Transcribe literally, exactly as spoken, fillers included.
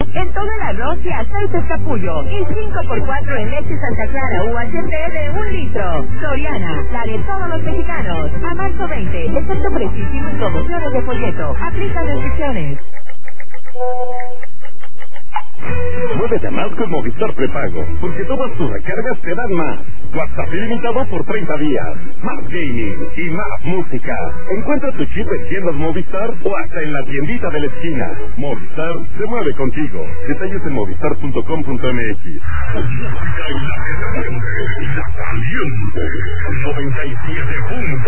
en todo el arroz y aceites Capullo. Y cinco por cuatro en leche Santa Clara U H T de un litro. Soriana, la de todos los mexicanos. A marzo veinte, excepto precios y promociones de folleto. Aplica restricciones. Muévete más con Movistar Prepago, porque todas tus recargas te dan más. WhatsApp ilimitado por treinta días, más gaming y más música. Encuentra tu chip en tiendas Movistar o hasta en la tiendita de la esquina. Movistar se mueve contigo. Detalles en movistar punto com punto m x. noventa y siete punto